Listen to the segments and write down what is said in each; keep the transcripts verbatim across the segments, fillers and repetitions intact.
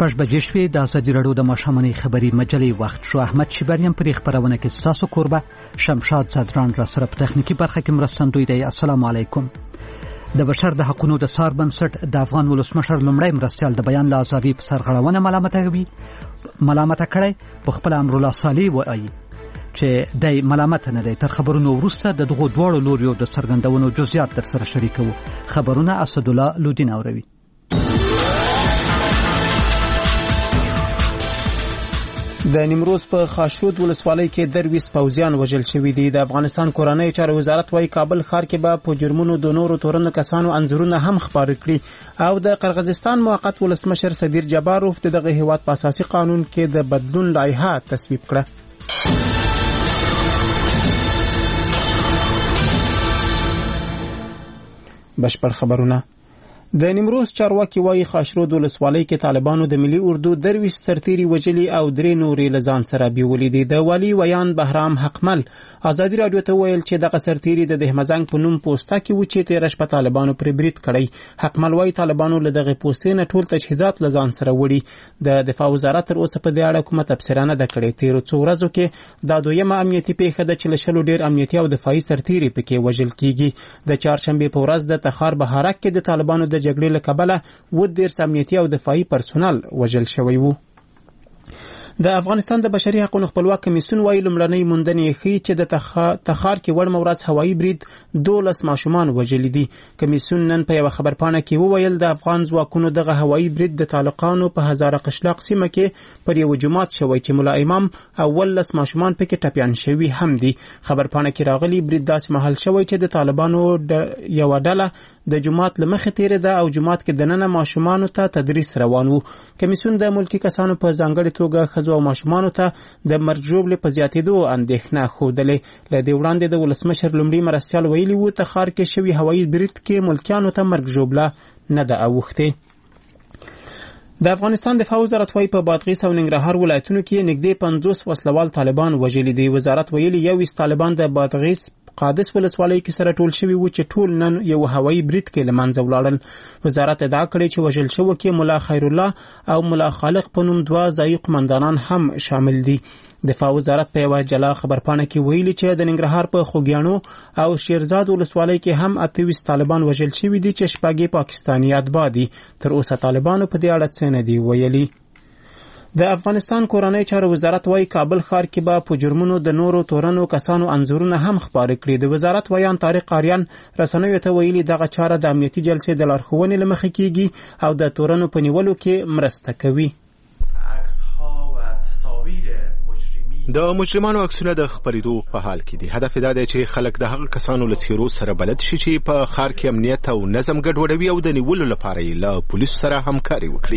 شپږ بجې شوې. د ازادي راډیو د ماښامنۍ خبري مجلې وخت شو. احمد شیبریم پر خبرونه کې ستاسو کوربه، شمشاد زادران را سره په تخنیکی برخه کې مرستندوی دی. السلام علیکم. د بشر د حقوقو د سار بنسټ د افغان ولسمشر لومړی مرستیال د بیان له ازادي په سرغړونه ملامت کوي ملامت کړي. په خپل امر الله صالح وایي چې د ملامت نه دی. تر خبرونو وروسته د دغو دواړو لوریو د څرګندونو جزئیات در سره شریکو. خبرونه اسد الله لودین اوروي. د نیمروز په خاشرود ولسوالۍ کې درویس پوځیان وژل شوي دي. د افغانستان کورنۍ چارو وزارت وايي کابل ښار کې به په جرمونو د نورو تورنو کسانو انځورونه هم خپاره کړي. او د قرغیزستان موقت ولسمشر صدیر جباروف د دغه هیواد په اساسي قانون کې د بدلون لایحه تصویب کړه. بشپړ خبرونه. د نیمروز چارواکي وايي خاشرود ولسوالۍ کې طالبانو د ملي اردو درویش سرتیري وژلي او درې نورې له ځان سره بیولې دي. د والي ویان بهرام حقمل ازادي راډیو ته ویل چې دغه سرتیري د دهمزنګ په نوم پوسټه کې و چې تېره شپه طالبانو پرې برید کړی. حقمل وايي طالبانو له دغه پوسټې نه ټول تجهیزات له ځان سره وړي. د دفاع وزارت تر اوسه په دې اړه کومه تبصره نه ده کړې. تېرو څو ورځو کې دا دویمه امنیتي پیښه ده چې له شلو ډېر امنیتي او دفاعي سرتیري پکې وژل کیږي. د چهارشنبې په ورځ د تخار بهارک کې د طالبانو د جګړې له کبله و دېرش امنیتي او دفاعي پرسونل وژل شوی وو. د افغانستان د بشري حقوقو خپلواک کمیسیون وايي لومړنۍ موندنې ښیي چې د تخار کې وړمه ورځ هوایي برید دولس ماشومان وژلي دي. کمیسیون نن په یوه خبرپاڼه کې وویل د افغان ځواکونو دغه هوایي برید د طالقانو په هزاره قشلاق سیمه کې پر یو جومات شوی چې ملا امام او ولس ماشومان پکې ټپیان شوي هم دي. خبرپاڼه کې راغلي برید داسې مهال شوی چې د طالبانو یوه ډله د جومات له مخې تیرې ده او جومات کې دننه ماشومانو ته تدریس روان وو. کمیسیون د ملکي کسانو په ځانګړې توګه ښځو او ماشومانو ته د مرګ ژوبلې په زیاتېدو اندېښنه ښودلې. له دې وړاندې د ولسمشر لومړي مرستیال ویلي وو تخار کې شوي هوایي برید کې ملکیانو ته مرګ ژوبله نه ده اوښتې. د افغانستان دفاع وزارت وايي په بادغیس او ننګرهار ولایتونو کې نږدې پنځوس وسلوال طالبان وژلي دي. وزارت ویلي یو ویشت طالبان د بادغیس قادس ولسوالۍ کې سره ټول شوي وو چې ټول نن یو هوایي برید کې له منځه ولاړل. وزارت ادعا کړې چې وژل شوو کې ملا خیر الله او ملا خالق په نوم دوه ځايي قمندانان هم شامل دي. دفاع وزارت په یوه جلا خبرپاڼه کې ویلي چې د ننګرهار په خوږیاڼو او شیرزاد ولسوالۍ کې هم اته ویشت طالبان وژل شوي دي چې شپږ پاکستاني اتباع دي. تر اوسه طالبانو په دې اړه څه نه دي ویلي. د افغانستان کورنۍ چارو وزارت وايي کابل ښار کې به په جرمونو د نورو تورنو کسانو انځورونه هم خپاره کړي. د وزارت ویان طارق قاریان رسنیو ته ویلي دغه چاره د امنیتي جلسې د لارښوونې له مخې کیږي او د تورنو په نیولو کې مرسته کوي. د مجرمانو عکسونه د خپرېدو په حال کې دي. هدف دا دی چې خلک د هغه کسانو له څېرو سره بلد شي چې په ښار کې امنیت او نظم ګډوډوي او د نیولو لپاره یې له پولیسو سره همکاري وکړي.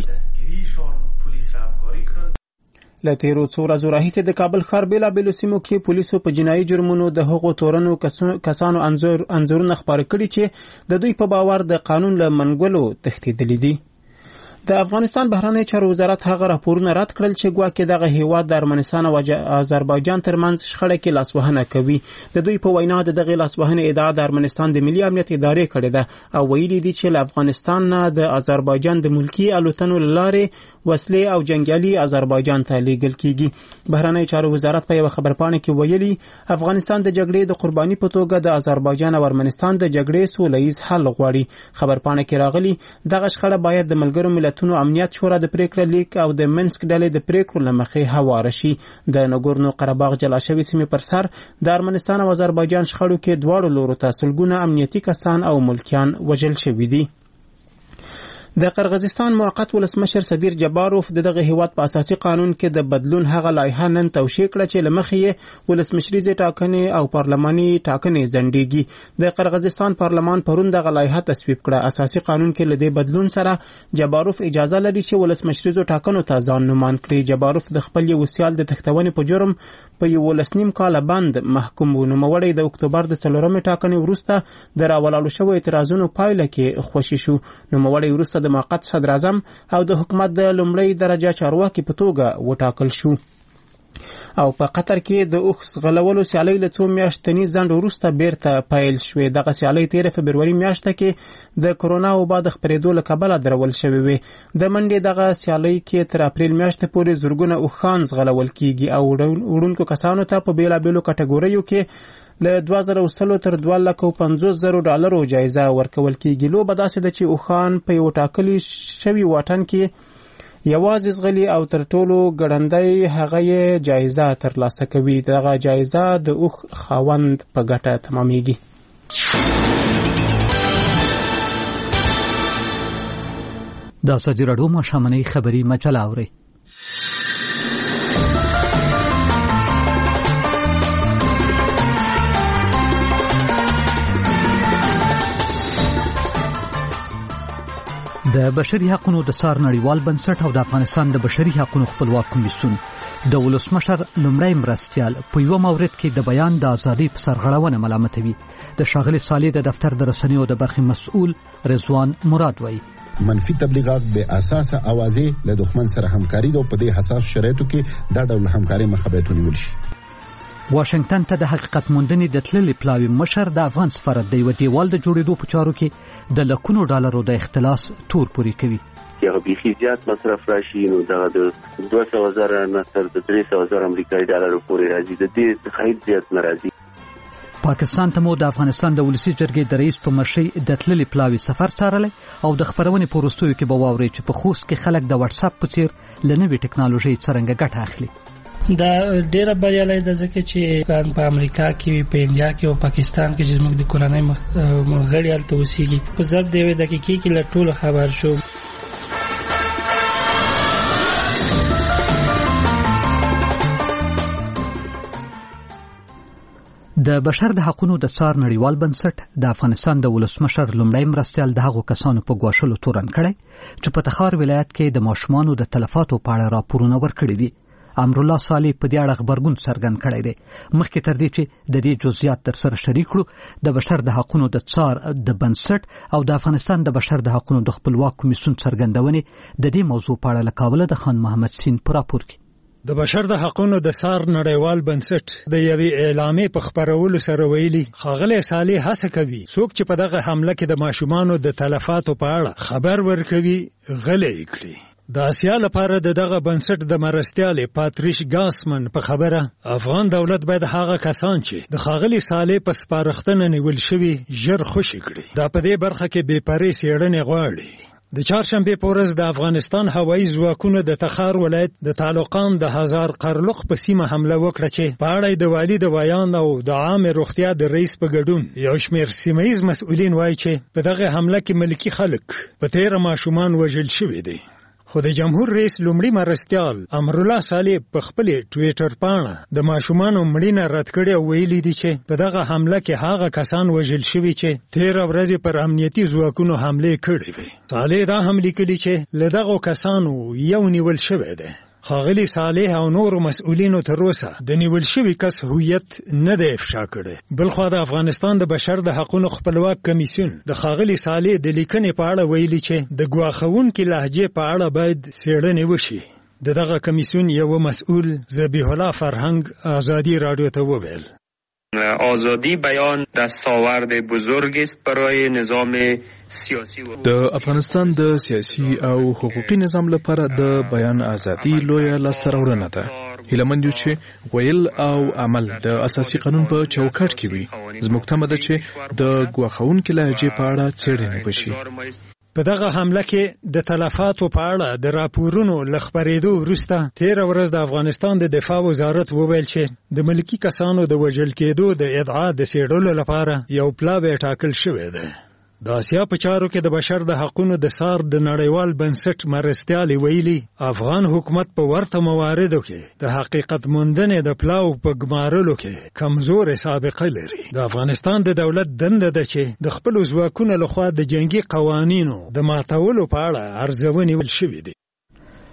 له تیرو څو ورځو راهیسې د کابل ښار بېلابېلو سیمو کې پولیسو په جنایي جرمونو د هغو تورنو کسانو انځور انځورونه خپاره کړي چې د دوی په باور د قانون له منګولو تښتېدلي دي. د افغانستان بهرنی چارو وزارت هغه راپورونه رد کړل چې ګواکې دغه هیواد د ارمنستان او آذربایجان ترمنځ شخړه کې لاسوهنه کوي. د دوی په وینا د دغې لاسوهنې ادعا د ارمنستان د ملي امنیت ادارې کړې ده او ویلي دي چې له افغانستان نه د آذربایجان د ملکي الوتنو له لارې وسلې او جنګیالي آذربایجان ته لیږل کیږي. بهرنی چارو وزارت په یوه خبرپاڼه کې ویلي افغانستان د جګړې د قرباني په توګه د آذربایجان او ارمنستان د جګړې سوله ییز حل غواړي. خبرپاڼه کې راغلي دغه شخړه باید د ملګرو ملتونو امنیت شورا د پریکړې لیک او د منسک ډلې د پریکړو له مخې هواره شي. د نګورنو قرهباغ جلا شوي سیمې پر سر د ارمنستان او آذربایجان شخړو کې دواړو لورو ته سلګونه امنیتي کسان او ملکیان وژل شوي دي. د قرغیزستان موقت ولسمشر صدیر جباروف د دغه هیواد په اساسي قانون کې د بدلون هغه لایحه نن توشیح کړه چې له مخې یې ولسمشریزې ټاکنې او پارلماني ټاکنې ځنډېږي. د قرغیزستان پارلمان پرون دغه لایحه تصویب کړه. اساسي قانون کې له دې بدلون سره جباروف اجازه لري چې ولسمشریزو ټاکنو ته ځان نومان کړي. جباروف د خپل یو سیال د تښتونې په جرم په یولس نیم کاله بند محکوم و. نوموړی د اکتوبر د څلورمې ټاکنې وروسته د راولاړو شوو اعتراضونو پایله کې خوشي شو. نوموړی وروسته د موقت صدر اعظم او د حکومت د لومړۍ درجه چارواکي په توګه وټاکل شو. او په قطر کې د اوښ ځغلولو سیالۍ له څو میاشتني ځنډ وروسته بیرته پیل شوې. دغه سیالۍ تېره فبروري میاشته کې د کرونا وبا د خپرېدو له کبله درول شوې وې. د منډې دغه سیالۍ کې تر اپریل میاشتې پورې زرګونه اوښان ځغلول کیږي او وړونکو کسانو ته په بېلابېلو کټګوریو کې له دوه زره سلو تر دوه لکه پنځوس زرو ډالرو جایزه ورکول کیږي. لوبه داسې ده چې اوښان په یو ټاکلي شوي واټن کې یوازې ځغلي او تر ټولو ګړندی هغه یې جایزه ترلاسه کوي. دغه جایزه د اوښ خاوند په ګټه تمامیږي. د ازادي راډیو ماښامنۍ خبري مجله اورئ. د بشري حقوقو د څار نړیوال بنسټ او د افغانستان د بشري حقوقو خپلواک کمیسیون د ولسمشر لومړی مرستیال په یو مورد کې د بیان د ازادۍ په سرغړونه ملامتوي. د ښاغلي صالح د دفتر د رسنیو د برخې مسؤل رضوان مراد وایي منفي تبلیغات به اساسه اوازې له دښمن سره همکاري ده او په دې حساس شرایطو کې دا ډول همکاري مخه باید ونیول شي. واشنگټن ته د حقیقت موندنې د تللي پلاوي مشر د افغان سفارت د یو دیوال د جوړېدو په چارو کې د لکونو ډالرو د اختلاس تور پوري کوي. یو بيخي زیات مصرف راشي نو دا د دوه سوه زره نه تر درې سوه زره امریکایي ډالرو پورې راځي. د دې خیر زیات ناراضي. پاکستان ته مو د افغانستان د ولسی جرګې د رئیس په مشرۍ د تللي پلاوي سفر څارلی او د خبرونې په وروستیو کې به واورئ چې په خوست کې خلک د واتس اپ په څیر له نوې ټکنالوژۍ څرنګه ګټه اخلي. دا ډیره بریالي ده ځکه چې په امریکا کې په انډیا کې او پاکستان کې چې موږ د کورنۍ غړي هلته اوسېږي په ضرب د یوې دقیقې کې له ټولو خبر شو. د بشر د حقوقو د څار نړیوال بنسټ د افغانستان د ولسمشر لومړی مرستیال د هغو کسانو په ګواښلو تورن کړی چې په تخار ولایت کې د ماشومانو د تلفاتو په اړه راپورونه ورکړي دي. امرالله صالح په دې اړه خبرګون څرګند کړی دی. مخکې تر دې چې د دې جزئیات در سره شریک کړو د بشر د حقوقو د څار د بنسټ او د افغانستان د بشر د حقوقو د خپلواک کمیسیون څرګندونې د دې موضوع په اړه له کابل د خان محمد سین په راپور کې د بشر د حقوقو د څار نړیوال بنسټ د یوې اعلامیې په خبرولو سره ویلي ښاغلی صالح هڅه کوي څوک چې په دغه حمله کې د ماشومانو د تلفاتو په اړه خبر ورکوي غلی کړي. د اسیا لپاره د دغه بنسټ د مرستیال پاتریش ګاسمن په خبره افغان دولت باید هغه کسان چې د ښاغلي صالح په سپارښتنه نیول شوي ژر خوشي کړي. دا په دې برخه کې بې پرې څېړنې غواړي. د چهارشنبې په ورځ د افغانستان هوایي ځواکونو د تخار ولایت د تعلقان د هزار قرلق په سیمه حمله وکړه چې په اړه د والي د ویان او د عامې روغتیا د رئیس په ګډون یو شمېر سیمه ییز مسؤلین وایي چې په دغه حمله کې ملکي خلک په تیره ماشومان وژل شوي دي. خو د جمهور رئیس لومړي مرستیال امرالله صالح په خپل ټویټر پاڼه د ماشومانو مړینه رد کړې او ویلي دي چې په دغه حمله کې هغه کسان وژل شوي چې تیره ورځې پر امنیتي ځواکونو حملې کړې وې. صالح دا هم لیکلي چې له دغو کسانو یو نیول شوی دی. ښاغلي صالح او نورو مسؤلینو تر اوسه د نیول شوي کس هویت نه دی افشا کړی. بلخوا د افغانستان د بشر د حقوقو خپلواک کمیسیون د ښاغلي صالح د لیکنې په اړه ویلي چې د ګواښونکې لهجې په اړه باید څېړنې وشي. د دغه کمیسیون یو مسؤل ذبیح الله فرهنګ ازادي رادیو ته وویل آزادی بیان دستاورد بزرگ است برای نظام سیاسی. د افغانستان د سیاسي او حقوقي نظام لپاره د بیان ازادي لویه لاسته راوړنه ده. هیله مند یو چې ویل او عمل د اساسي قانون په چوکاټ کې وي. زموږ تمه ده چې د ګواښونکې لهجې په اړه څېړنې وشي. په دغه حمله کې د تلفاتو په اړه د راپورونو له خپرېدو وروسته تېره ورځ د افغانستان د دفاع وزارت وویل چې د ملکي کسانو د وژل کېدو د ادعا د څېړلو لپاره یو پلاوی ټاکل شوی دی. د اسیا په چارو کې د بشر د حقوقو د څار د نړیوال بنسټ مرستیال ویلي افغان حکومت په ورته مواردو کې د حقیقت موندنې د پلاو په ګمارلو کې کمزورې سابقه لري. د افغانستان د دولت دنده ده چې د خپلو ځواکونو لخوا د جنګي قوانینو د ماتولو په اړه ارزونې وشي دي.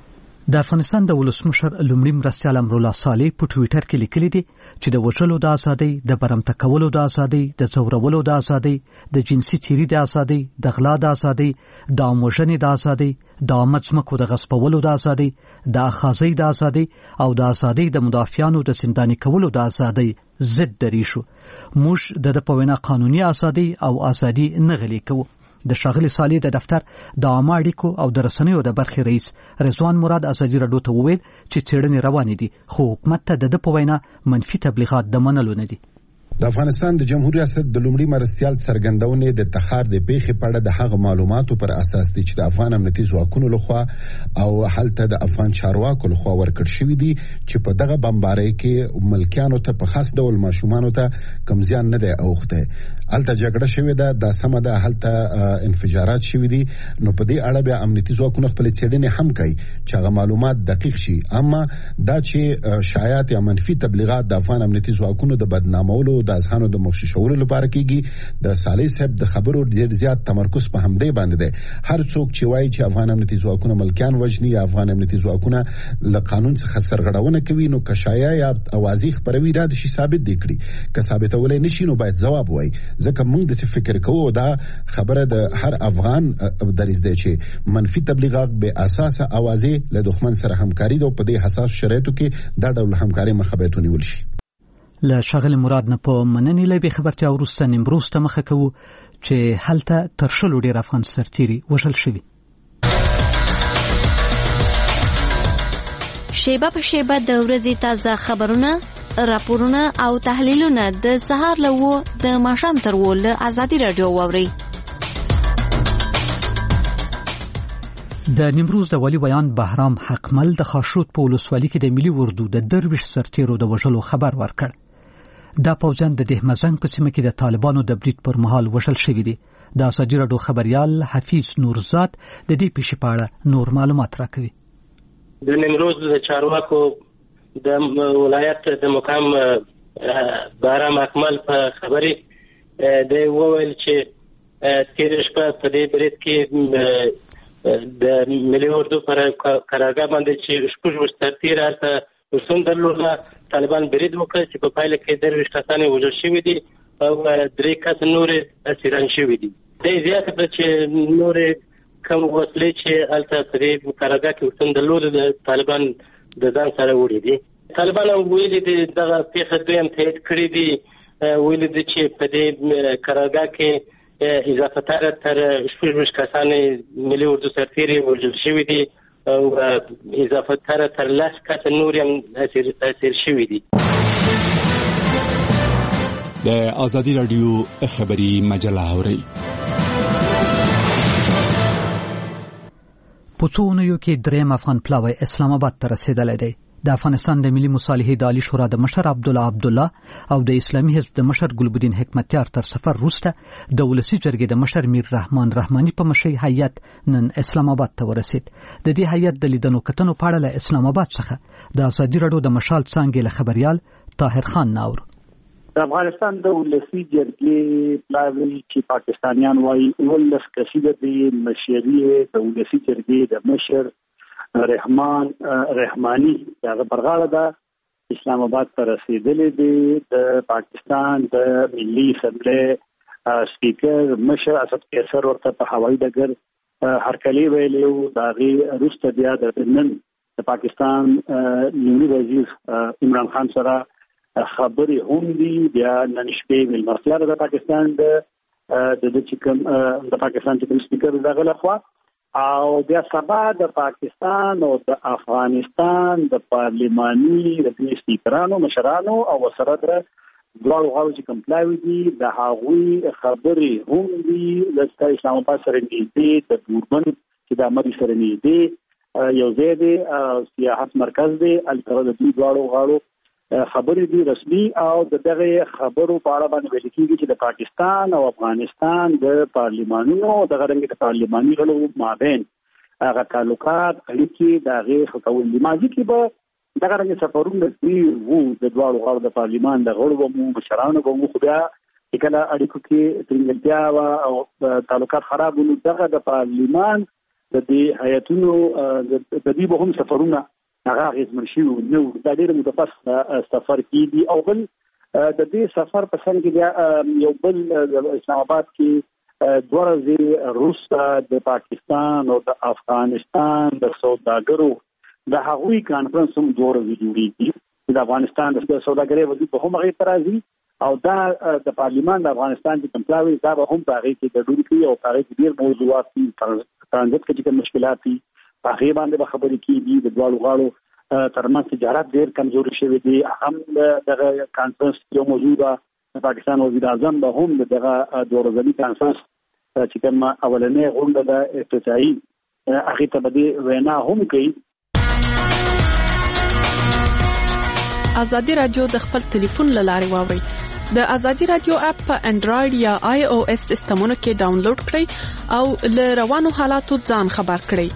د افغانستان د ولسمشر لومړي مرستیال امرالله صالح په ټویټر کې لیکلي دي چې د وژلو د ازادۍ، د برمته کولو د ازادۍ، د ځورولو د ازادۍ، د جنسي تیري د ازادۍ، د غلا د ازادۍ، د عام وژنې د ازادۍ، د عامه ځمکو د غصبولو د ازادۍ، د اخاذۍ د ازادۍ او د ازادۍ د مدافعانو د زنداني کولو د ازادۍ ضد دریشو. موږ د په وینا قانوني ازادۍ او ازادي نه غلي کوو. د ښاغلي صالح د دفتر د عامه اړیکو او د رسنیو د برخې رئیس رضوان مراد ازادي راډیو ته وویل چې څېړنې روانې دي، خو حکومت ته د په وینا منفي تبلیغات د منلو نه دي. د افغانستان د جمهوریت ریاست د لومړي مرستیال څرګندونې د تخار د پیښې په اړه د هغه معلوماتو پر اساس دي چې د افغان امنیتي ځواکونو لخوا او هلته د افغان چارواکو لخوا ورکړل شوی دي چې په دغه بمبارۍ کې ملکیانو ته په خاص ډول ماشومانو ته کم زیان نه دی اوخته. هلته جګړه شوې ده، د سمه ده هلته انفجارات شوي دي، نو په دې اړه بیا امنیتي ځواکونه خپل څېړنې هم کوي چې هغه معلومات دقیق شي. اما دا چې شایعات یا منفي تبلیغات د افغان امنیتي ځواکونو د بدنامولو د اذهانو د مخششولو لپاره کیږي، د صالح صاحب د خبرو ډیر زیات تمرکز په همدې باندې دی. هر څوک چې وایي چې افغان امنیتي ځواکونه ملکیان وژني یا افغان امنیتي ځواکونه له قانون څخه سرغړونه کوي، نو که شایعه یا اوازې خپروي را د شي ثابت دي کړي، که ثابتولای نشي نو باید ځواب وایي. ځکه موږ د څه فکر کوو دا خبره د هر افغان دریځ دی چې منفي تبلیغات به اساسه اوازې له دښمن سره همکاري ده او په دې حساس شرایطو کې دا ډول همکاري مخه باید ونیول شي. له ښاغلي مراد نه په مننې له بې خبرتیا وروسته نیمروز ته مخه کوو چې هلته تر شلو ډېر افغان سرتیري وژل شوي. شیبه په شیبه د ورځې تازه خبرونه، راپورونه او تحلیلونه د سهار له اوو د ماښام تر اوو له ازادي راډیو واورئ. د نیمروز د والي ویان بهرام حقمل د خاشرود په ولسوالۍ کې د ملي اردو د درویش سرتیرو د وژلو خبر ورکړ. دا پوځیان د دهمزنګ په سیمه کې د طالبانو د برید پر مهال وژل شوي دي. د ازادي راډیو خبریال حفیظ نورزاد د دې پیښې په اړه نور معلومات راکوي. د نیمروز د چارواکو د ولایت د مقام بهرام حقمل په خبرې د وویل چې تیر شپه په دې برید کې د ملي اردو پر قرارګاه باندې چې شپږ سرتیري هلته وسون درلوده، طالبان برید وکړ چې په پایله کې درویش کسان وژل شوي دي او درې کس نورې اسیران شوي دي. دا زیاته کړه چې نورې کوم وسلې چې هلته په دې قرارګاه کې وسون درلوده د طالبان د ځان سره وړي دي. طالبان ویلي دي دغه پیښه دوی هم تایید کړي دي، ویلي دي چې په دې قرارګاه کې اضافه تر تر شپږ کسان ملي اردو سرتیري وژل شوي دي او اضافه تر تر لس کس نور هم اسیر شوي دي. د ازادي راډیو خبري مجله اورئ. په څو اونیو کې دریم افغان پلاوی اسلام آباد ته رسیدلی دی. د افغانستان د ملي مصالحې د عالی شورا د مشر عبدالله عبدالله او د اسلامي حزب د مشر ګلبدین حکمتیار تر سفر وروسته د ولسي جرګې د مشر میر رحمان رحماني په مشرۍ هیئت نن اسلام آباد ته ورسید. د دې هیئت د لیدنو کتنو په اړه له اسلام آباد څخه د ازادي راډیو د مشال څانګې له خبریال طاهر خان ناور. د افغانستان د ولسي جرګې پلاوی چې پاکستانیان وايي ولس کسیده د مشرۍ د ولسي جرګې د مشر رحمان رحمانی هغه برغاړه د اسلام آباد ته رسیدلې دي. د پاکستان د ملي اسمبلی سپیکر مشر اسد قیصر ورته په هوایي ډګر هرکلی ویلو. د هغې وروسته بیا د نن د پاکستان لومړي وزیر عمران خان سره خبرې هم دي. بیا نن شپې مېلمستیا د پاکستان د چې کوم د پاکستان چې کوم سپیکر دغه لخوا او بیا سبا د پاکستان او د افغانستان د پارلماني د سپیکرانو مشرانو او سره د دواړو غاړو چې کوم پلاوي دي د هغوی خبرې هم دي. د اسلام آباد سره نږدې د دوربن چې د امري سره نږدې یو ځای دی سیاحت مرکز دی، هلته د دوی دواړو غاړو خبرې دي رسمي او د دغه خبرو په اړه باندې ویل کېږي چې د پاکستان او افغانستان د پارلمانونو دغه رنګ د پارلماني غړو مابین هغه تعلقات اړیکې د هغې ښه کول دي. ماضي کې به دغه رنګ سفرونه دوی وو د دواړو غاړو د پارلمان د غړو به مو مشرانو به مو، خو بیا چې کله اړیکو کې ترنګلتیا وه او تعلقات خراب ونو دغه د پارلمان د دې هیئتونو د دې به هم سفرونه هغه اغېزمن شوي نو دا ډېر متفص سفر کېږي. او بل د دې سفر په څنګ کې بیا یو بل د اسلام آباد کې دوه ورځې وروسته د پاکستان او د افغانستان د سوداګرو د هغوی کانفرنس هم دوه ورځې جوړېږي. د افغانستان د سوداګرۍ وزیر په هم هغې ته راځي او دا د پارلیمان د افغانستان چې کوم پلاوي دا به هم په هغې کې ګډون کوي او په هغې کې ډېر موضوعات دي، ترانزیت کې چې کوم مشکلات دي په هغې باندې به خبرې کېږي. د دواړو غاړو ترمنځ تجارت ډېر کمزوري شوی دی. هم دغه کانفرنس یو موضوع ده. د پاکستان وزیر اعظم به هم دغه دوه ورځني کانفرنس چې کوم اولنۍ غونډه ده افتتاحي هغې ته به دې وینا هم کوي. ازادي راډیو د خپل ټلیفون له لارې واورئ. د ازادي راډیو اپ په انډراید یا آی او ایس سیسټمونو کې ډاونلوډ کړئ او له روانو حالاتو ځان خبر کړئ.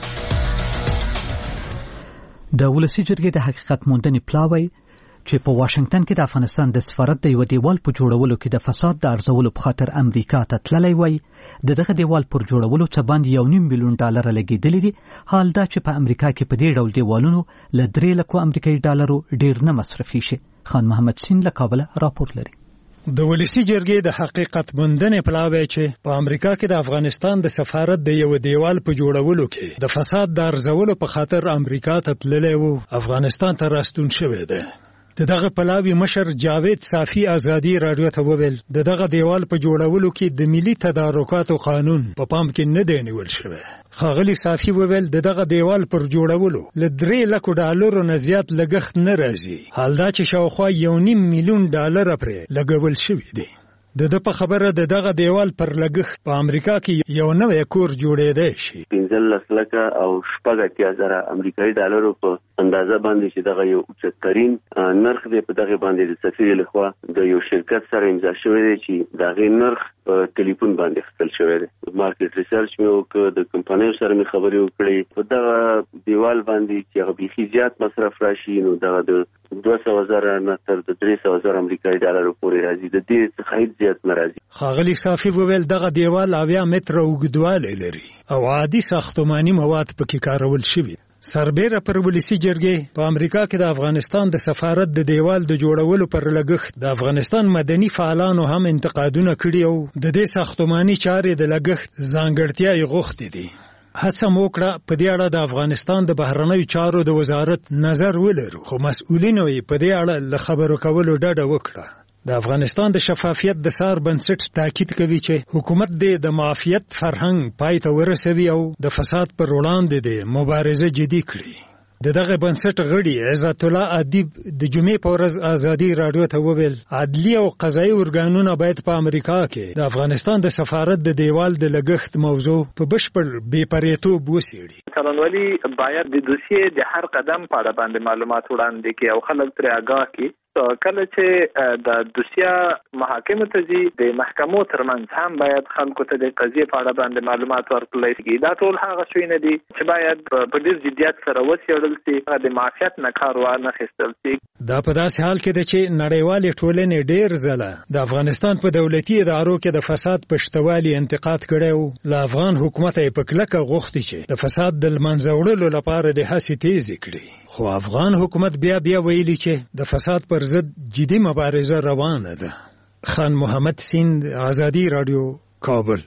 د ولسی جرګې د حقیقت موندنې پلاوی چې په واشنگټن کې د افغانستان د سفارت د یو دیوال په جوړولو کې د فساد د ارزولو په خاطر امریکا ته تللی وای. د دغه دیوال پر جوړولو څه باندې یو نیم میلیون ډالر لګېدلي دي. حال دا چې په امریکا کې په دې ډول دیوالونو له درې لکو امریکایي ډالرو ډیر نه مصرفي شي. خان محمد سین له کابل راپور لري. د ولسی جرګې د حقیقت موندنې پلاوی چې په امریکا کې د افغانستان د سفارت د یو دیوال په جوړولو کې د فساد د ارزولو په خاطر امریکا ته تللی وو افغانستان ته راستون شوی دی. د دغه پلاوی مشر جاوید صافی ازادي راډیو ته وویل د دغه دیوال په جوړولو کې د ملي تدارکاتو قانون په پام کې نه دی نیول شوی. ښاغلي صافی وویل د دغه دیوال پر جوړولو له درې لکو ډالرو نه زیات لګښت نه راځي. حال دا چې شاوخوا یو نیم میلیون ډالر پرې لګول شوي دي. د د په خبره د دغه دیوال پر لګښت په امریکا کې یو نوی کور جوړېدی شي. پنځلس لکه او شپږ اتیا زره امریکایي ډالرو په اندازه باندې چې دغه یو اوچتترین نرخ دی په دغه باندې د سفیر لخوا د یو شرکت سره امضا شوی دی چې دغه نرخ په ټلیفون باندې اخیستل شوی دی. مارکیټ ریسرچ مې وکړ، د کمپنیو سره مې خبرې وکړې. په دغه دیوال باندې چې هغه بیخي زیات مصرف راشي نو دغه د دوه سوه زره نه تر د درې سوه زره امریکایي ډالرو پورې راځي. د دې څخه هیڅ زیات نه راځي. ښاغلي صافي وویل دغه دیوال اویا متره اوږدوالی لري او عادي ساختماني مواد پکې کارول شوي. سربیره پر ولسی جرګې په امریکا کې د افغانستان د سفارت د دیوال د جوړولو پر لګښت د افغانستان مدني فعالانو هم انتقادونه کړي او د دې ساختماني چارې د لګښت ځانګړتیاوې غوښتې دي. هڅه مو وکړه په دې اړه د افغانستان د بهرنیو چارو د وزارت نظر ولرو خو مسؤلینو یې په دې اړه له خبرو کولو ډډه وکړه. د افغانستان د شفافیت د سار بنسټ تاکید کوي چې حکومت دې د معافیت فرهنګ پای ته ورسوي او د فساد پر وړاندې د مبارزه جدي کړي. د دغه بنسټ غړي عزت الله ادیب د جمعې په ورځ ازادي راډیو ته وویل عدلي او قضایي ارګانونه باید په امریکا کې د افغانستان د سفارت د دیوال د لګښت موضوع په بشپړ بې پرېتوب وڅېړي. څارنوالي باید د دوسیې د هر قدم په اړه باندې معلومات وړاندې کړي او خلک ترې آګاه کړي. کله چې د دوسیه محاکمو ته ځي د محکمو ترمنځ هم باید خلکو ته د قضیې په اړه باندې معلومات ورکړل شي. دا ټول هغه شیونه دي چې باید په ډېر جدیت سره وڅېړل شي، د معافیت نه کار وانخیستل شي. دا په داسې حال کې ده چې نړیوالې ټولنې ډېر ځله د افغانستان په دولتي ادارو کې د فساد په شتوالي انتقاد کړی او له افغان حکومت یې په کلکه غوښتي چې د فساد د لمنځه وړلو لپاره د هڅې تیزې کړي. خو افغان حکومت بیا بیا ویلي چې د فساد پر ضد جدي مبارزه روانه ده. خان محمد سیند، ازادي راډیو، کابل.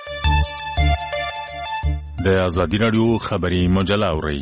د ازادي راډیو خبري مجله اورئ.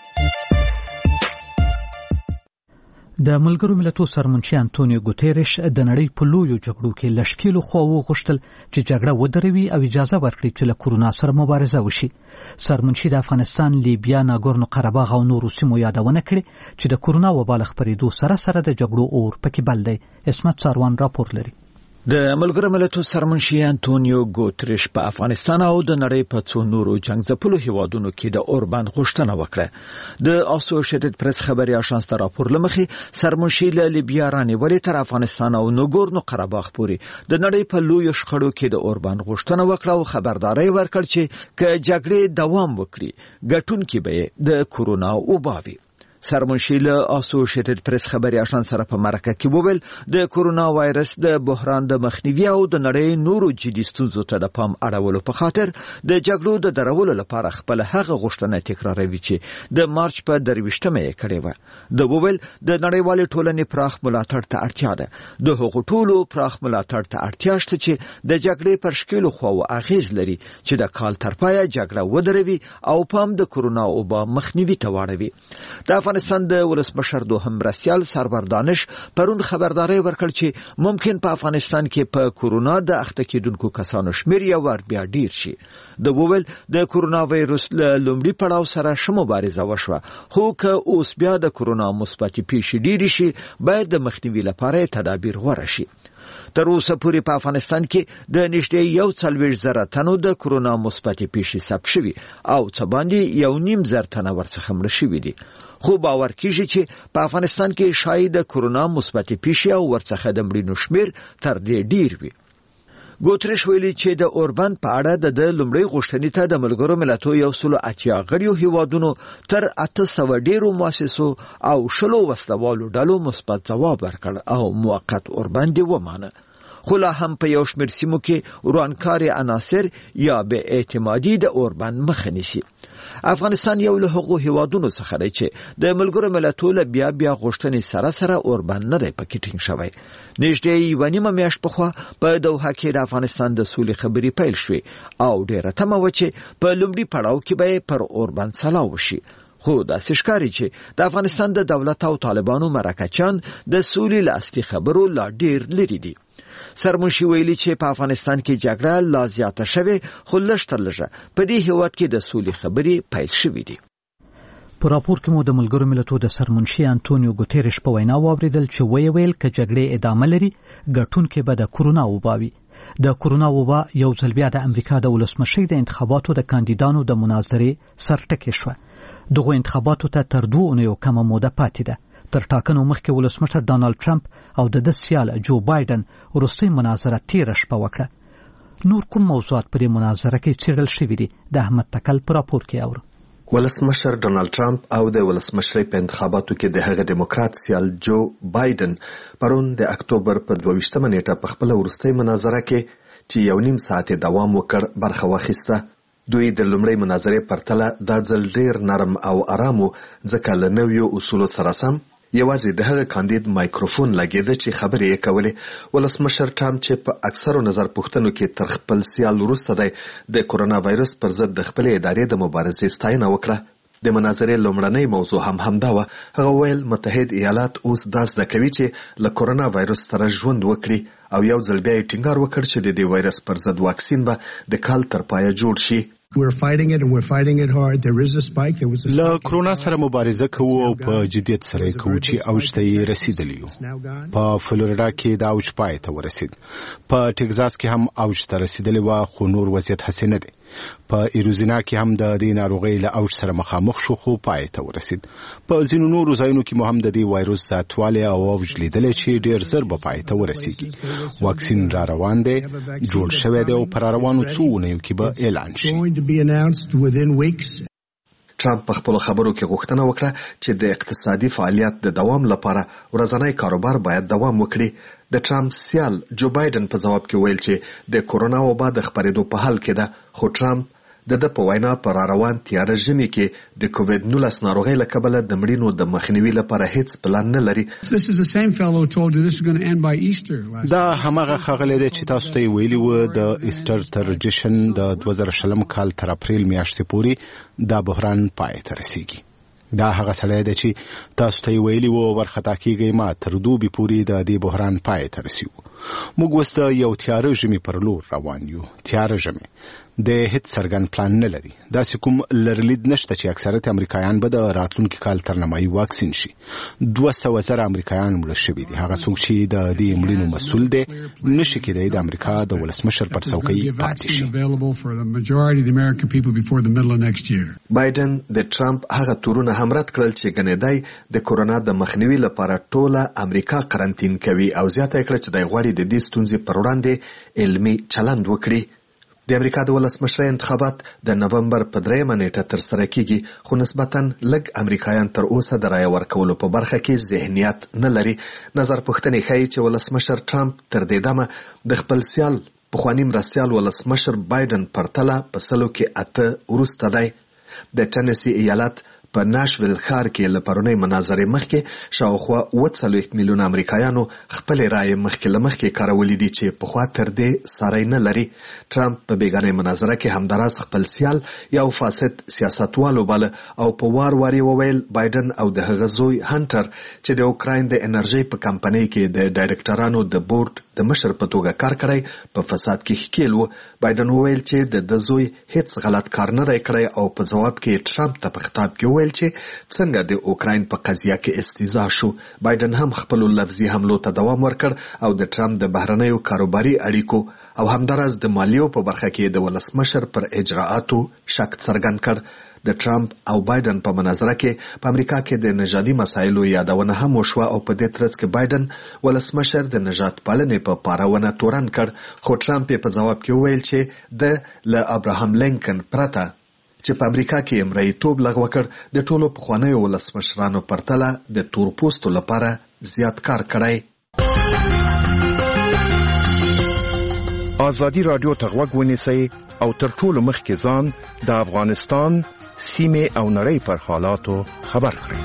د ملګرو ملتونو سرمنشي انټونیو ګوتيريش د نړۍ په لویو جګړو کې لشکېلو خو وغوښتل چې جګړه ودروي او اجازه ورکړي چې له کورونا سره مبارزه وشي. سرمنشي د افغانستان، لیبیا، ناګورنو قرهباغ او نورو سیمو یادونه کړې چې د کورونا وبا له خپرېدو سره سره د جګړو اور پکې بل دی. اسمت ساروان راپور لري. د ملګرو ملتونو سرمنشي انټونیو ګوتریش په افغانستان او د نړۍ په څو نورو جنگ ځپلو هیوادونو کې د اوربند غوښتنه وکړه. د اسوسییټډ پریس خبري اژانس ته راپور لمخې سرمنشي له لیبیا رانیولې تر افغانستان او ناګورنو قرهباغ پورې د نړۍ په لویو شخړو کې د اوربند غوښتنه وکړه او خبرداري ورکړ چې که جګړې دوام وکړي ګټونکي به د کورونا وبا وي. سرمنشي له اسوسییټډ پریس خبري آشان سره په مرکه کې وویل د کورونا وایرس د بحران د مخنیوي او د نړۍ نورو جدي ستونزو ته د پام اړولو په خاطر د جګړو د درولو لپاره خپل هغه غوښتنه تکراروي چې د مارچ په درويشتمه یې کړې و. د وویل د نړیوال ټولنې پراخ ملاتړ ته اړتیا ده. د هغو ټولو پراخ ملاتړ ته اړتیا شته چې د جګړې پر شکلو خو اغیز لري چې د کال تر پایه جګړه ودروي او پام د کورونا وبا مخنیوي ته واړوي. د افغانستان د ولسمشر دوهم مرستیال سرور دانش پرون خبرداري ورکړ چې ممکن په افغانستان کې په کورونا د اخته کېدونکو کسانو شمیر یو ور بیا ډیر شي. د وویل د کورونا وایرس له لومړي پړاو سره ش مبارزه وشوه، خو که اوس بیا د کورونا مثبت پیښې ډیر شي باید د مخنیوي لپاره تدابیر غوره شي. تر اوسه پورې په افغانستان کې د نږدې یو څلوېښت زره تنو د کورونا مثبت پیښې ثبت شوي او څه باندې یو نیم زر تنه ورڅخه مړه شوي دي. خو باور کیږي چې په افغانستان کې شاید د کورونا مثبت پیښې او ورڅخه د مړینو شمیر تر دې ډیر وي. ګوتریش ویلي چې د اوربان په اړه د لومړی غوښتنې ته د ملګرو ملتونو یو سل اتیا غړیو هیوادونو تر اته سوه ډیرو مؤسسو او شلو وسلوالو ډلو مثبت ځواب ورکړ او موقت اوربان دی ومانه. خو لا هم په یو شمېر سیمو کې ورانکاري عناصر یا بې اعتمادي د اوربان مخه نیسي. افغانستان یو له هغو هیوادونو څخه دی چې د ملګرو ملتونو بیا بیا غوښتنې سره سره اوربان نه دی پکې ټینګ شوی. نږدې یوه نیمه میاشت پخوا په دوحه کې د افغانستان د سولې خبرې پیل شوې او ډېره تمه وه چې په لومړي پړاو کې به پر اوربان سلا وشي. خو داسې ښکاري چې د افغانستان د دولت او طالبانو مرکچیان د سولې له اصلي خبرو لا ډېر لرې دي. سرمنشي ویلي چې په افغانستان کې جګړه لا زیاته شوې، خو لږ تر لږه په دې هیواد کې د سولې خبرې پیل شوې دي. په راپور کې مو د ملګرو ملتونو د سرمنشي انټونیو ګوتریش په وینا واوریدل چې ویې ویل که جګړې ادامه لري ګټونکي به د کورونا وبا وي. د کورونا وبا یو ځل بیا د امریکا د ولسمشۍ د انتخاباتو د کاندیدانو د مناظرې سرټکې شوه. دغه انتخاباتو ته تر دوه اونیو کمه موده پاتې ده. تر ټاکنو مخکې ولسمشر ډانلډ ټرمپ او د ده سیال جو بایدن وروستۍ مناظره تیره شپه وکړه. نور کوم موضوعات په دې مناظره کې څېړل شوي دي؟ د احمد تکل په راپور کې اورو. ولسمشر ډانلډ ټرمپ او د ولسمشرۍ په انتخاباتو کې د هغه دیموکرات سیال جو بایدن پرون د اکتوبر په دوه ویشتمه نیټه په خپله وروستۍ مناظره کې چې یو نیم ساعت دوام وکړ برخه واخیسته. دوی د لومړۍ مناظرې پرتله دا ځل ډېر نرم او آرام و، ځکه له نویو اصولو سره سم یوازې د هغه کاندید مایکروفون لګېده چې خبرې یې کولې. ولسمشر ټرمپ چې په اکثرو نظر پوښتنو کې تر خپل سیال وروسته دی د کورونا وایرس پر ضد د خپلې ادارې د مبارزې ستاینه وکړه. د مناظرې لومړنۍ موضوع هم همدا وه. هغه ویل متحد ایالات اوس دا زده کوي چې له کورونا وایرس سره ژوند وکړي او یو ځل بیا یې ټینګار وکړ چې د دې وایرس پر ضد واکسین به د کال تر پایه جوړ شي. We're fighting it and we're fighting it hard. There is a spike. There was a له کورونا سره مبارزه کوو او په جدیت سره کوو چې اوج ته یې رسیدلی یو. په فلوریدا کې دا اوج پای ته ورسید. په ټکزاس کې هم اوج ته رسیدلی و، خو نور وضعیت هسې نه دی. په ایروزینا کې هم د دې ناروغۍ له اوج سره مخامخ شو، خو پای ته ورسید. په ځینو نورو ځایونو کې مو هم د دې وایرس زیاتوالی او اوج لیدلی چې ډېر زر به پای ته ورسیږي. واکسین را روان دی، جوړ شوی دی او په را روانو څو اونیو کې به اعلان شي. ټرمپ په خپلو خبرو کې غوښتنه وکړه چې د اقتصادي فعالیت د دوام لپاره ورځنی کاروبار باید دوام وکړي. د ټرمپ سیال جو بایدن په ځواب کې ویل چې د کورونا وبا د خپرېدو په حال کې ده، خو ټرمپ د ده په وینا په راروان تیاره ژمي کې د کووید نولس ناروغۍ له کبله د مړینو د مخنیوي لپاره هیڅ پلان نه لري. دا هماغه ښاغلی دی چې تاسو ته یې ویلي وو د ایسټر ترجیشن د دوه زره شلم کال تر اپریل میاشتې پورې دا بحران پای ته رسیږي. دا هغه سړی دی چې تاسو ته یې ویلي وو ورخطا کېږئ ما تر دوبي پورې د دې بحران پای ته رسیږو. موږ اوس د یو تیاره ژمي پر لور روان یو. تیاره ژمي د هیڅ څرګند پلان نه لري. داسې کوم لرلید نشته چې اکثریت امریکایان به د راتلونکي کال تر نیمایي واکسین شي. دوه سوه زره امریکایان مړه شوي دي. هغه څوک چې د دې مړینو مسؤل دی نشي کېدی د امریکا د ولسمشر پر څوکۍ پاتې شي. بایدن د ټرمپ هغه تورونه هم رد کړل چې ګنې د کورونا د مخنیوي لپاره ټوله امریکا قرنطین کوي او زیاته کړه چې دی غواړي د دې ستونزې پر وړاندې علمي چلند وکړي. د امریکا د ولسمشر انتخابات د نومبر په دریمه نیټه ترسره کیږي، خو نسبتاً لږ امریکایان تر اوسه د رایې ورکولو په برخه کې ذهنیت نه لري. نظر پوښتنې ښیي چې ولسمشر ټرمپ تر دې دمه د خپل سیال پخواني مرستیال ولسمشر بایدن پرتله په سلو کې اته وروسته دی. د ټنسی ایالت په ناشویل ښار کې له پرونۍ مناظرې مخکې شاوخوا اووه څلوېښت میلیونه امریکایانو خپلې رایې مخکې له مخکې کارولې دي چې پخوا تر دې ساری نه لري. ټرمپ په بېګانۍ مناظره کې همداراز خپل سیال یو فاسد سیاستوال وباله او په وار وار یې وویل بایدن او د هغه زوی هانټر چې د اوکراین د انرژۍ په کمپنۍ کې د ډایرکټرانو د بورډ د مشر په توګه کار کړی په فساد کې ښکیل و. بایدن وویل چې د د زوی هیڅ غلط کار نه دی کړی او په ځواب کې ټرمپ ته په خطاب کې وویل چې څنګه د اوکراین په قضیه کې استیضاح شو. بایدن هم خپل لفظي حملو ته دوام ورکړ او د ټرمپ د بهرنیو کاروباري اړیکو او همداراز د مالیو په برخه کې د ولسمشر پر اجراءاتو شک څرګند کړ. د ټرمپ او بایدن په مناظره کې په امریکا کې د نژادي مسایلو یادونه هم وشوه او په دې ترڅ کې بایدن ولسمشر د نژاد پالنې په پارونه تورن کړ، خو ټرمپ په جواب کې وویل چې د له ابراهام لینکن پرته چې په امریکا کې مریتوب لغوه کړ د ټولو پخوانیو ولسمشرانو پرتله د تور پوستو لپاره زیات کار کړی. آزادی رادیو ته غوږ ونیسئ او تر ټولو مخکې ځان د افغانستان سیمې او نړۍ پر حالاتو خبر کړئ.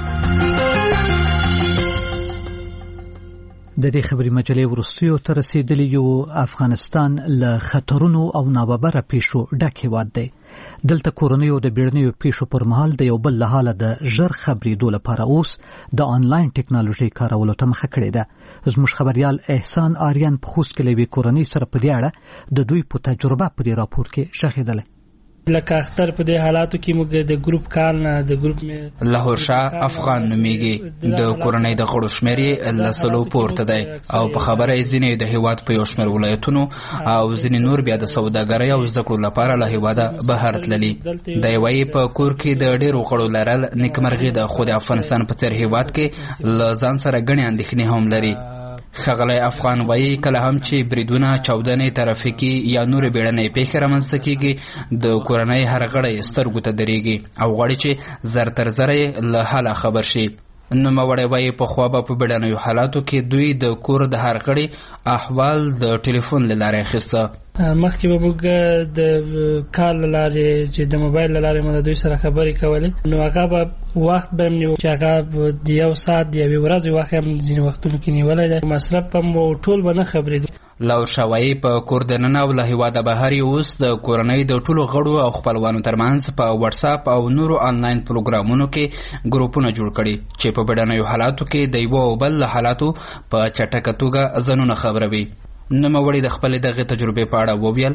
د دې خبري مجلې وروستیو ته رسیدلی یو افغانستان له خطرونو او ناببره پیښو ډک هېواد دی. دلته کورنیو د بیړنیو پیښو پر مهال د یو بل له حاله د ژر خبرېدو لپاره اوس د آنلاین ټکنالوژۍ کارولو ته مخه کړې ده. زموږ خبریال احسان آریان په خوست کې له یوې کورنۍ سره په دې اړه د دوی په تجربه په دې راپور کې شاهدلی. لکه اختر په دې حالاتو کې موږ د ګروپ کال نه د ګروپ مې لاهور شاه افغان نومیږي، د کورنۍ د غړو شمېر یې له سلو پورته دی او په خبره یې ځینې د هیواد په یو شمېر ولایتونو او ځینې نور بیا د سوداګرۍ او زده کړو لپاره له هیواده بهر تللي. د یوه یې په کور کې د ډېرو غړو لرل نیکمرغي ده، خو د افغانستان په څېر هیواد کې له ځان سره ګڼې اندېښنې هم لري. ښاغلی افغان وایي کله هم چې بریدونه، چاودنې، ترافیکي یا نورې بیړنۍ پیښې رامنځته کېږي د کورنۍ هر غړی سترګو ته درېږي او غواړي چې زر تر زره یې له حاله خبر شي. نوموړی وایي پخوا به په بیړنیو حالاتو کې دوی د کور د هر غړي احوال د ټلیفون له لارې اخیسته. مخکې به موږ د کال له لارې چې د موبایل له لارې موږ د دوی سره خبرې کولې، نو هغه به وخت به نیو چې هغه د یو ساعت د یوې ورځې وخت هم ځینې وختونو کې نیولی دی. مصرف هم ټول به نه خبرېدو. لاهور شاه وایي په کور دننه او له هیواده بهر یې اوس د کورنۍ د ټولو غړو او خپلوانو ترمنځ په واتساپ او نورو آنلاین پروګرامونو کې ګروپونه جوړ کړي چې په بیړنیو حالاتو کې د یوه او بل له حالاتو په چټکه توګه ځانونه خبروي. نوموړي د خپلې دغې تجربې په اړه وویل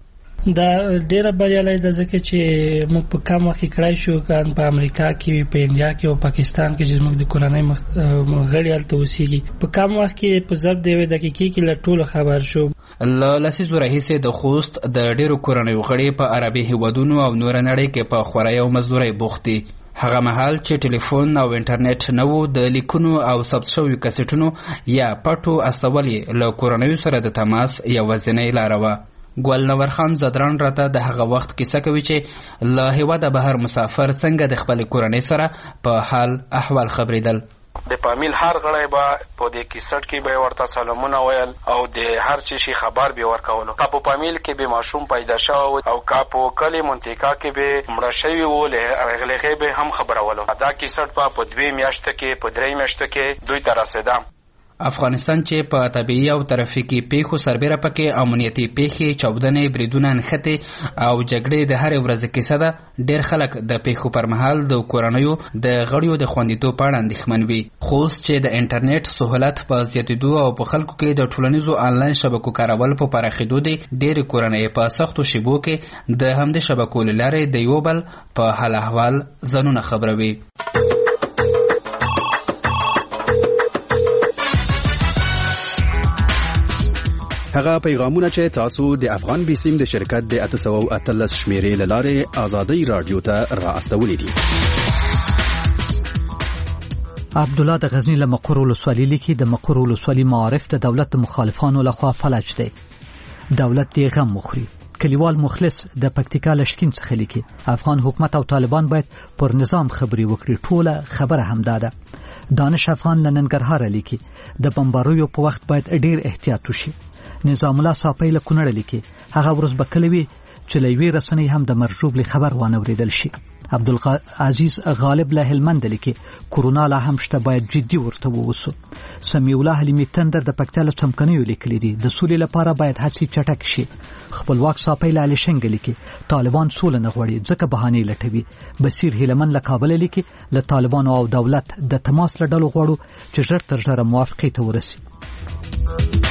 دا ډیره بریالۍ ده ځکه چې موږ په کم وخت کې کړای شو کان په امریکا کې، په انډیا کې او پاکستان کې چې موږ د کورنۍ غړي هلته اوسېږي، په کم وخت کې په ضرب د یوې دقیقې کې له ټولو خبر شو. له لسیزو راهیسې د خوست د ډیرو کورنیو غړي په عربي هیوادونو او نور نړۍ کې په خورۍ او مزدورۍ بوخت دي. هغه مهال چې ټلیفون او انټرنیټ نه و، د لیکونو او ثبت شویو کسټونو یا پټو استول یې له کورنیو سره د تماس یوازینۍ لاره وه. ګل نور خان زدران راته د هغه وخت کیسه کوي چې له هیواده بهر مسافر څنګه د خپلې کورنۍ سره په حال احوال خبرېدل. د فامیل هر غړی به په دې کیسټ کې به ورته سلامونه ویل او د هر چی شي خبر به ورکولو. که په فامیل کې به ماشوم پیدا شوی او که په کلی منطقه کې به مړه شوی و له هغې به هم خبرولو. دا کیسټ به په دوې میاشتو کې په درې میاشتو کې دوی ته رسېده. افغانستان چې په طبیعي او ترافیکي پیښو سربیره پکې امنیتي پیښې، چاودنې، بریدونه، نښتې او جګړې د هرې ورځې کیسه ده. ډېر خلک د پیښو پر مهال د کورنیو د غړیو د خوندیتوب په اړه اندېښمن وي. خو اوس چې د انټرنیټ سهولت په زیاتېدو او په خلکو کې د ټولنیزو آنلاین شبکو کارول په پراخېدو دی، ډېرې کورنۍ په سختو شیبو کې د همدې شبکو له لارې د یو بل په حال احوال ځانونه خبروي. هغه پیغامونه چې تاسو د افغان بیسیم د شرکت د اته سوه او اتلس شمیرې له لارې آزادۍ رادیو ته را استولې دي. عبدالله د غزنی له مقر ولسوالۍ لیکي د مقر ولسوالۍ معارف د دولت مخالفانو لخوا فلج دي. دولت یې غم مخوري. کلیوال مخلص د پکتیکا لشکین څخه لیکي افغان حکومت او طالبان باید پر نظام خبري وکړي. ټوله خبره همدا ده. دانش افغان لننګرهار لیکي د بمباریو په وخت باید ډیر احتیاط وشي. نظام الله صافی له کونړ لیکي هغه ورځ بکلوي چې لوی رسنۍ هم د مرجوب خبر وانه ورېدل شي. عبدالعزیز غالب له هلمند لیکي کورونا لا هم شته باید جدي ورته ووسو. سمیع الله حلیمی تندر د پکتیا له چمکنیو لیکلي دي د سولې لپاره باید هڅې چټک شي. خپلواک صافی له علي شنګ لیکي طالبان سول نه غواړي ځکه بهانې لټوي. بصیر هلمن له کابل لیکي له طالبان او دولت د تماس لډلو غواړو چې ژر تر ژره موافقې ته ورسي.